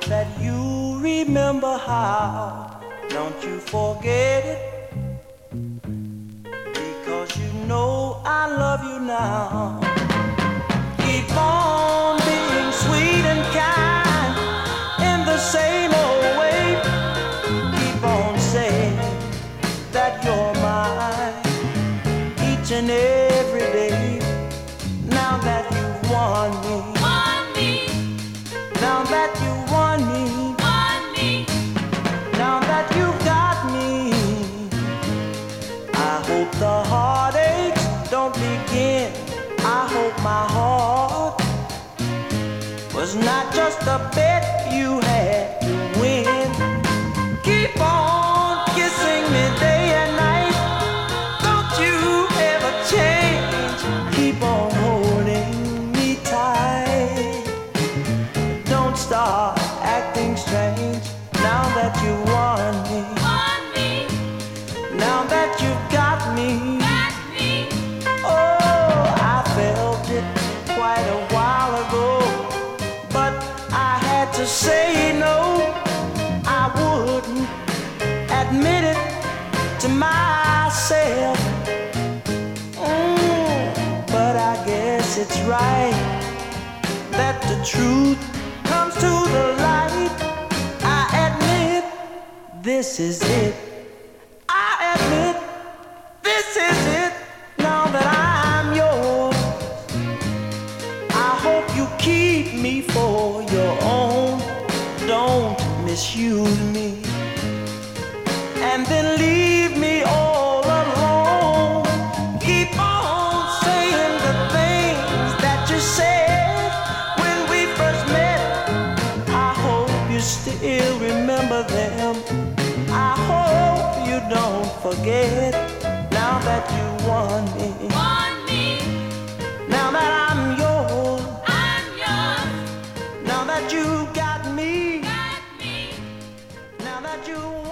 that you remember how. Don't you forget it, because you know I love you now. Keep on being sweet and kind in the same old way. Keep on saying that you're mine each and every day. Now that you've won me, now that you won me, now that you got me, I hope the heartaches don't begin. I hope my heart was not just a bet you had to win. Keep on kissing me day and night. Don't you ever change. Keep on holding me tight. Don't start acting strange now that you won me. Now that you've got me. Oh, I felt it quite a while ago, but I had to say no. I wouldn't admit it to myself. But I guess it's right that the truth comes to the light. I admit this is it. I admit this is it. Now that I'm yours, I hope you keep me for your own. Don't misuse me and then leave me all alone. Keep on saying the things that you said when we first met. I hope you still remember them. I hope you don't forget. Now that you won me, now that I'm yours, now that you got me, now that you